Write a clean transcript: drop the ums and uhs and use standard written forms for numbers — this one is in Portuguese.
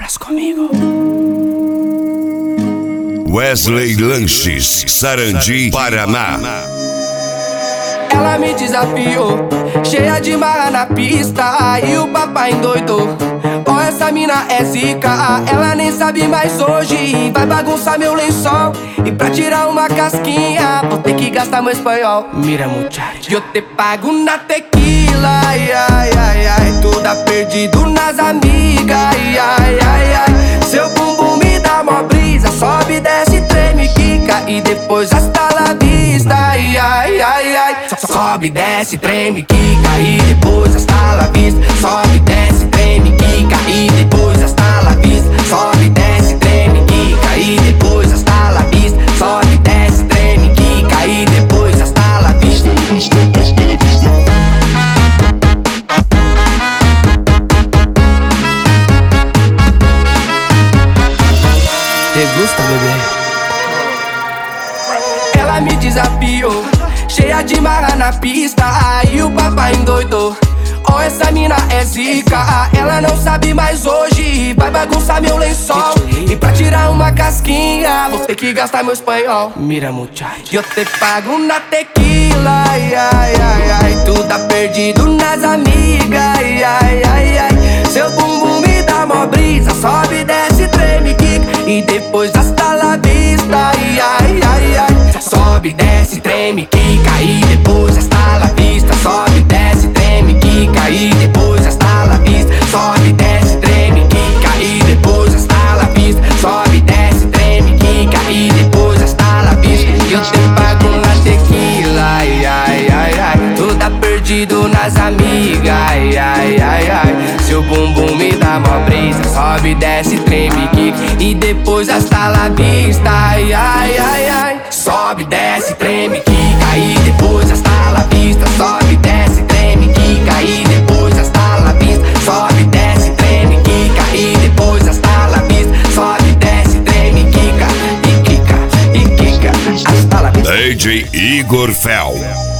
Faz comigo. Wesley Lanches, Sarandi, Paraná. Ela me desafiou, cheia de marra na pista, aí o papai endoidou. Ó, essa mina é zica, ela nem sabe mais hoje. Vai bagunçar meu lençol, e pra tirar uma casquinha vou ter que gastar meu espanhol. Mira, muchacho, eu te pago na tequila, ai, ai, ai, ai. Toda perdido nas amigas, ai, ai, ai, ai. Seu bumbum me dá mó brisa, sobe, desce, treme, quica, e depois hasta la vista, ai, ai, ai, ai. Sobe, desce, treme, quica, e depois hasta la vista. Sobe, desce, treme, quica, e depois hasta la vista. Sobe, desce, treme, quica, e depois hasta la vista. Sobe, desce, treme, quica, e depois hasta la vista. Te gusta, bebê? Ela me desafiou, cheia de marra na pista, aí o papai endoidou. Ó, essa mina é zica, ela não sabe mais hoje. Vai bagunçar meu lençol, e pra tirar uma casquinha vou ter que gastar meu espanhol. Mira, muchacho, eu te pago na tequila, ai, ai, ai, ai. Tu tá perdido nas amigas, ai, ai, ai, ai. Seu bumbum me dá mó brisa, sobe, desce, treme, quica, e depois hasta la vista, ai, ai, ai, ai. Sobe, desce, treme, quica, e depois hasta la vista. Sobe, desce, treme, quica, e depois hasta la vista. Sobe, desce, treme, quica, e depois hasta la vista. Sobe, desce, treme, quica, e depois hasta la vista. Eu te pago na tequila, ai, ai, ai, ai. Tu tá perdido nas amigas, ai, ai, ai, ai. Seu bumbum me dá mó brisa, sobe, desce, treme, quica, e depois hasta la vista, ai, ai, ai, ai. Sobe, desce, treme, quica, e depois hasta la vista. Sobe, desce, treme, quica, e depois hasta la vista. Sobe, desce, treme, quica, e depois hasta la vista. Sobe, desce, treme, quica, e quica, hasta la vista. DJ Igor Fel.